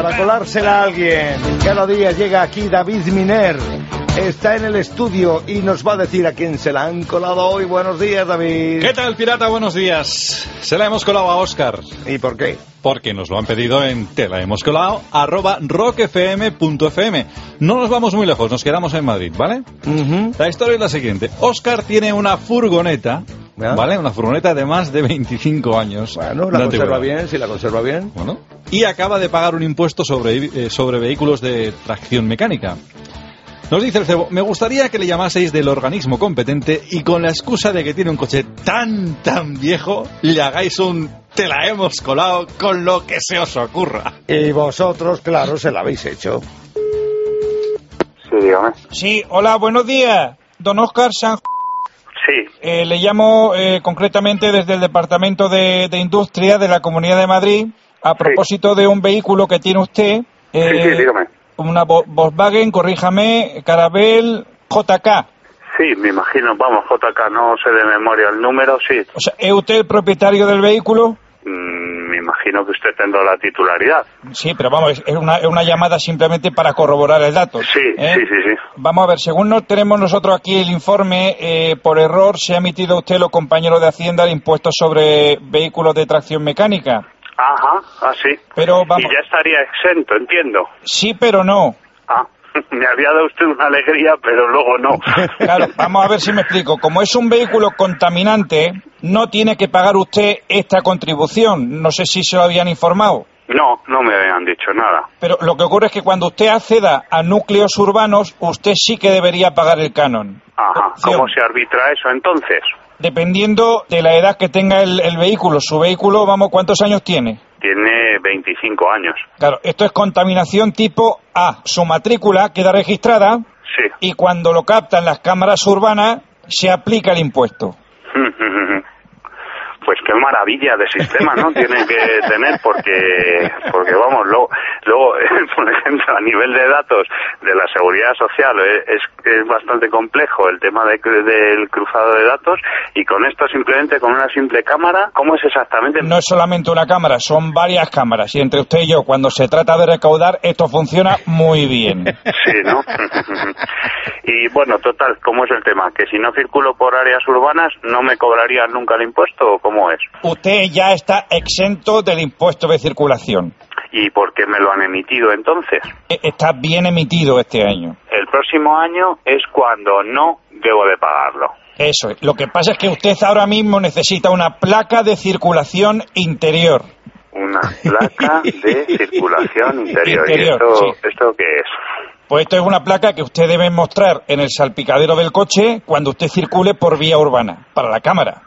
para colársela a alguien. Cada día llega aquí David Miner. Está en el estudio y nos va a decir a quién se la han colado hoy. Buenos días, David. ¿Qué tal, pirata? Buenos días. Se la hemos colado a Óscar. ¿Y por qué? Porque nos lo han pedido en @rockfm.fm. No nos vamos muy lejos, nos quedamos en Madrid, ¿vale? La historia es la siguiente. Óscar tiene una furgoneta, ¿vale? Una furgoneta de más de 25 años. Bueno, la conserva bien, si la conserva bien. Bueno, y acaba de pagar un impuesto sobre vehículos de tracción mecánica. Nos dice el cebo, me gustaría que le llamaseis del organismo competente y con la excusa de que tiene un coche tan viejo, le hagáis un te la hemos colado con lo que se os ocurra. Y vosotros, claro, se la habéis hecho. Sí, dígame. Sí, hola, buenos días. Don Óscar San... Sí. Le llamo concretamente desde el Departamento de Industria de la Comunidad de Madrid a propósito de un vehículo que tiene usted. Sí, dígame. Una Volkswagen, corríjame, Caravelle JK. Sí, me imagino, vamos, JK, no sé de memoria el número, sí. O sea, ¿es usted el propietario del vehículo? Me imagino que usted tendrá la titularidad. Sí, pero vamos, es una llamada simplemente para corroborar el dato. Sí, sí. Vamos a ver, según nos tenemos nosotros aquí el informe, por error se ha emitido a usted, los compañeros de Hacienda, el impuesto sobre vehículos de tracción mecánica. Ajá, sí. Pero vamos... Y ya estaría exento, entiendo. Sí, pero no. Me había dado usted una alegría, pero luego no. Claro, vamos a ver si me explico. Como es un vehículo contaminante, no tiene que pagar usted esta contribución. No sé si se lo habían informado. No me habían dicho nada. Pero lo que ocurre es que cuando usted acceda a núcleos urbanos, usted sí que debería pagar el canon. Ajá, ¿cómo se arbitra eso entonces? Dependiendo de la edad que tenga el vehículo. Su vehículo, vamos, ¿cuántos años tiene? Tiene 25 años. Claro, esto es contaminación tipo A. Su matrícula queda registrada. Sí. Y cuando lo captan las cámaras urbanas, se aplica el impuesto. Pues qué maravilla de sistema, ¿no? Tiene que tener porque vamos, luego, por ejemplo, a nivel de datos de la seguridad social es bastante complejo el tema del cruzado de datos, y con esto simplemente, con una simple cámara, ¿cómo es exactamente? No es solamente una cámara, son varias cámaras, y entre usted y yo, cuando se trata de recaudar, esto funciona muy bien. Sí, ¿no? Y bueno, total, ¿cómo es el tema? ¿Que si no circulo por áreas urbanas no me cobrarían nunca el impuesto o cómo es? Usted ya está exento del impuesto de circulación. ¿Y por qué me lo han emitido entonces? Está bien emitido este año. El próximo año es cuando no debo de pagarlo. Eso es. Lo que pasa es que usted ahora mismo necesita una placa de circulación interior. Una placa de circulación interior. ¿Y esto qué es? Pues esto es una placa que usted debe mostrar en el salpicadero del coche cuando usted circule por vía urbana, para la cámara.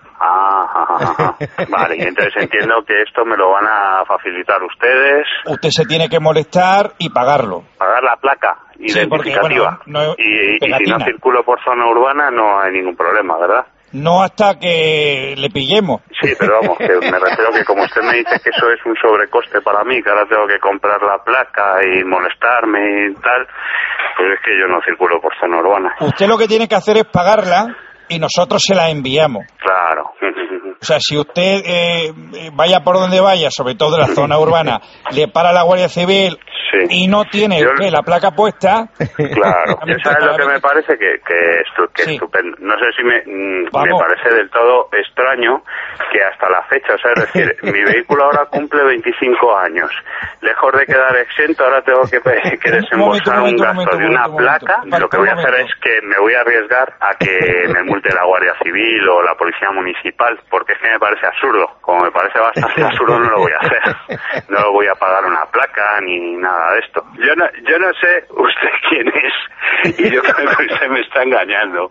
Vale, y entonces entiendo que esto me lo van a facilitar ustedes. Usted se tiene que molestar y pagarlo. Pagar la placa identificativa. Sí, bueno, y si no circulo por zona urbana no hay ningún problema, ¿verdad? No hasta que le pillemos. Sí, pero vamos, que me refiero que como usted me dice que eso es un sobrecoste para mí, que ahora tengo que comprar la placa y molestarme y tal, pues es que yo no circulo por zona urbana. Usted lo que tiene que hacer es pagarla y nosotros se la enviamos. Claro. O sea, si usted vaya por donde vaya, sobre todo en la zona urbana, le para la Guardia Civil y no tiene la placa puesta... Claro, ¿sabes lo que me parece? Que estupendo. No sé si me parece del todo extraño que hasta la fecha, o sea, es decir, mi vehículo ahora cumple 25 años. Lejos de quedar exento, ahora tengo que desembolsar un gasto de una placa. Lo que voy a hacer es que me voy a arriesgar a que me multe la Guardia Civil o la Policía Municipal, porque es que me parece absurdo. Como me parece bastante absurdo, no lo voy a hacer. No voy a pagar una placa ni nada de esto. Yo no sé usted quién es, y yo creo que usted me está engañando.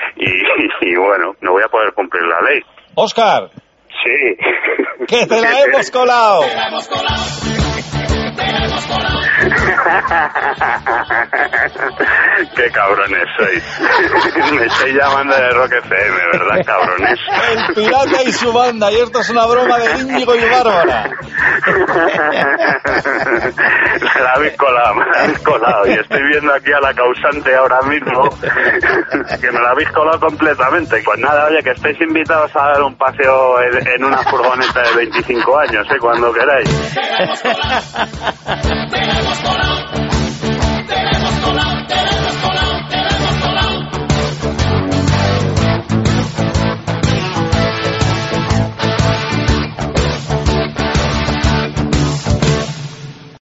Y bueno, no voy a poder cumplir la ley. Óscar. Sí. ¡Que te la hemos colado! ¡Te la hemos colado! Qué cabrones sois. Me estoy llamando de Rock FM, ¿verdad, cabrones? El pirata y su banda, y esto es una broma de Íñigo y Bárbara. Me la habéis colado, y estoy viendo aquí a la causante ahora mismo, que me la habéis colado completamente. Pues nada, oye, que estáis invitados a dar un paseo en una furgoneta de 25 años, cuando queráis.